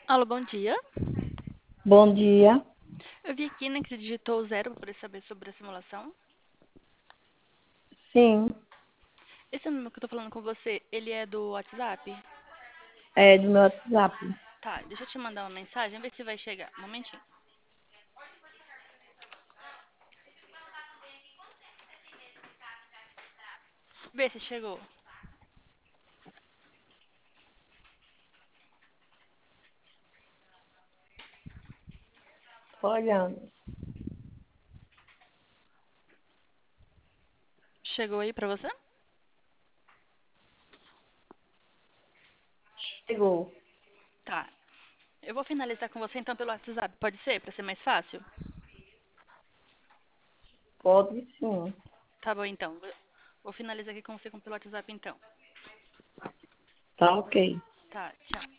Alô, bom dia. Bom dia. Eu vi aqui, né, que você digitou o zero para poder saber sobre a simulação. Sim, Esse número que eu tô falando com você, ele é do WhatsApp? é do meu WhatsApp. Tá, deixa eu te mandar uma mensagem, ver se vai chegar. Um momentinho. Vê se chegou. Tô olhando. Chegou aí pra você? Chegou. Tá. Eu vou finalizar com você então pelo WhatsApp, pode ser? Pra ser mais fácil? Pode sim. Tá bom, então. Vou finalizar aqui com você pelo WhatsApp, então. Tá ok. Tá, tchau.